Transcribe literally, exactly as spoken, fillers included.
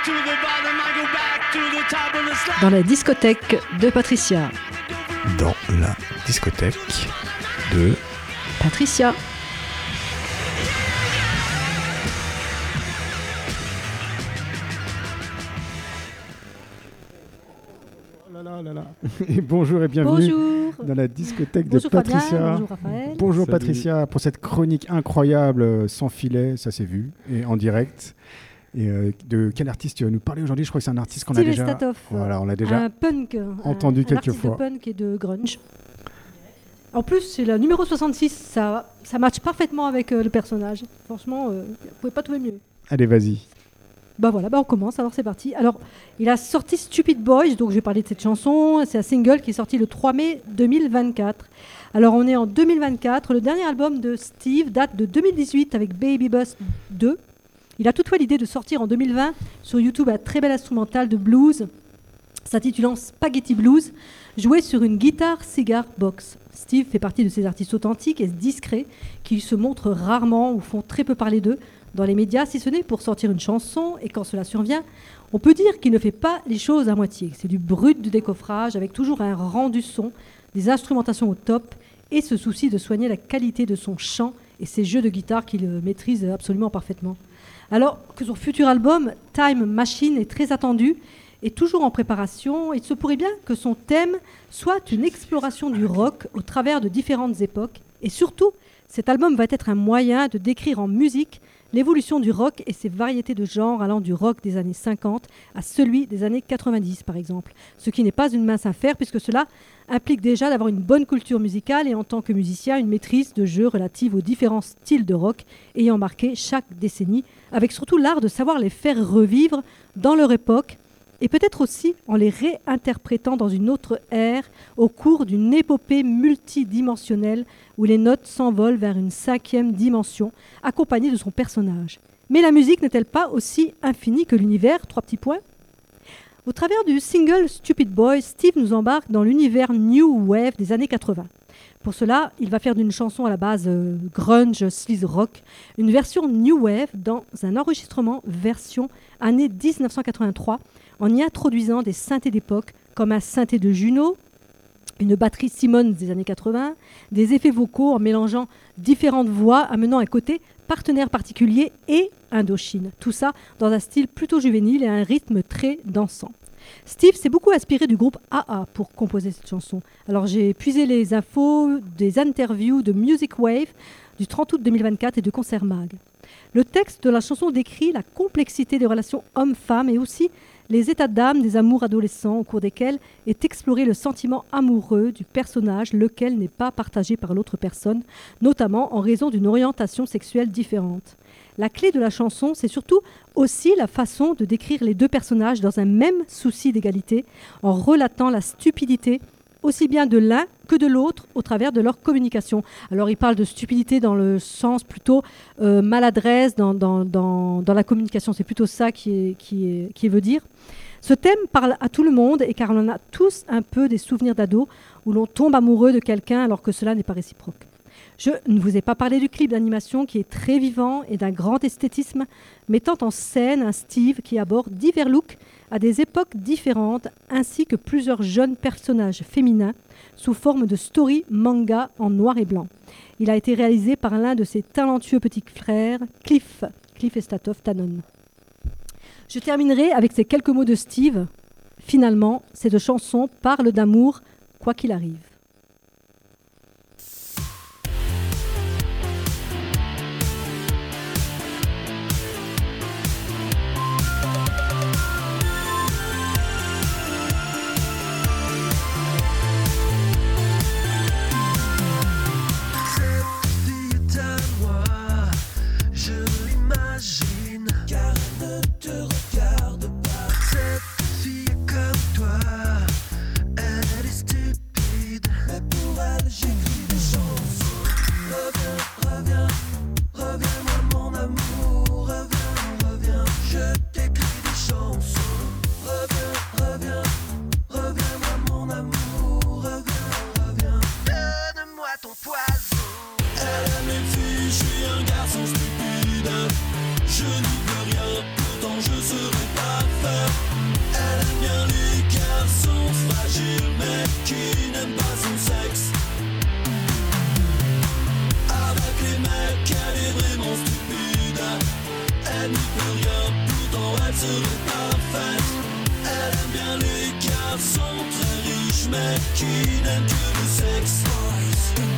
Dans la discothèque de Patricia. Dans la discothèque de Patricia. Oh là là là là. Et bonjour et bienvenue bonjour. Dans la discothèque bonjour de Patricia. Fabien, bonjour Raphaël. Bonjour Salut. Patricia pour cette chronique incroyable sans filet, ça s'est vu, et en direct. Et euh, de quel artiste tu vas nous parler aujourd'hui? Je crois que c'est un artiste qu'on a Steve déjà, Estatoff, voilà, on l'a déjà un punk, entendu un, quelques un artiste fois. de punk et de grunge. En plus, c'est le numéro soixante-six, ça, ça matche parfaitement avec euh, le personnage. Franchement, euh, vous pouvez pas trouver mieux. Allez, vas-y. Bah voilà, bah on commence, alors c'est parti. Alors, il a sorti Stupid Boys, donc je vais parler de cette chanson. C'est un single qui est sorti le trois mai deux mille vingt-quatre. Alors, on est en deux mille vingt-quatre. Le dernier album de Steve date de deux mille dix-huit avec Baby Bus deux. Il a toutefois l'idée de sortir en deux mille vingt sur YouTube un très bel instrumental de blues s'intitulant Spaghetti Blues, joué sur une guitare cigar box. Steve fait partie de ces artistes authentiques et discrets qui se montrent rarement ou font très peu parler d'eux dans les médias, si ce n'est pour sortir une chanson, et quand cela survient, on peut dire qu'il ne fait pas les choses à moitié. C'est du brut de décoffrage, avec toujours un rendu son, des instrumentations au top, et ce souci de soigner la qualité de son chant et ses jeux de guitare qu'il maîtrise absolument parfaitement. Alors que son futur album, Time Machine, est très attendu et toujours en préparation, il se pourrait bien que son thème soit une exploration du rock au travers de différentes époques. Et surtout, cet album va être un moyen de décrire en musique l'évolution du rock et ses variétés de genres allant du rock des années cinquante à celui des années quatre-vingt-dix, par exemple. Ce qui n'est pas une mince affaire, puisque cela implique déjà d'avoir une bonne culture musicale et en tant que musicien, une maîtrise de jeu relative aux différents styles de rock ayant marqué chaque décennie, avec surtout l'art de savoir les faire revivre dans leur époque, et peut-être aussi en les réinterprétant dans une autre ère au cours d'une épopée multidimensionnelle où les notes s'envolent vers une cinquième dimension accompagnée de son personnage. Mais la musique n'est-elle pas aussi infinie que l'univers? Trois petits points. Au travers du single Stupid Boy, Steve nous embarque dans l'univers New Wave des années quatre-vingts. Pour cela, il va faire d'une chanson à la base euh, grunge, sleaze rock, une version New Wave dans un enregistrement version année dix-neuf cent quatre-vingt-trois, en y introduisant des synthés d'époque comme un synthé de Juno, une batterie Simmons des années quatre-vingts, des effets vocaux en mélangeant différentes voix, amenant un côté partenaire particulier et Indochine. Tout ça dans un style plutôt juvénile et un rythme très dansant. Steve s'est beaucoup inspiré du groupe A A pour composer cette chanson. Alors j'ai puisé les infos des interviews de Music Wave du trente août deux mille vingt-quatre et de Concert Mag. Le texte de la chanson décrit la complexité des relations hommes-femmes et aussi les états d'âme des amours adolescents au cours desquels est exploré le sentiment amoureux du personnage, lequel n'est pas partagé par l'autre personne, notamment en raison d'une orientation sexuelle différente. La clé de la chanson, c'est surtout aussi la façon de décrire les deux personnages dans un même souci d'égalité, en relatant la stupidité aussi bien de l'un que de l'autre au travers de leur communication. Alors il parle de stupidité dans le sens plutôt euh, maladresse dans, dans, dans, dans la communication. C'est plutôt ça qui, est, qui, est, qui veut dire. Ce thème parle à tout le monde et car on en a tous un peu des souvenirs d'ado où l'on tombe amoureux de quelqu'un alors que cela n'est pas réciproque. Je ne vous ai pas parlé du clip d'animation qui est très vivant et d'un grand esthétisme, mettant en scène un Steve qui aborde divers looks à des époques différentes, ainsi que plusieurs jeunes personnages féminins sous forme de story manga en noir et blanc. Il a été réalisé par l'un de ses talentueux petits frères, Cliff, Cliff Estatoff Tannen. Je terminerai avec ces quelques mots de Steve. Finalement, cette chanson parle d'amour, quoi qu'il arrive. Cette fille comme toi, elle est stupide. elle n'y peut rien, pourtant elle serait parfaite. Elle aime bien les garçons très riches, mais qui n'aiment que le sexe.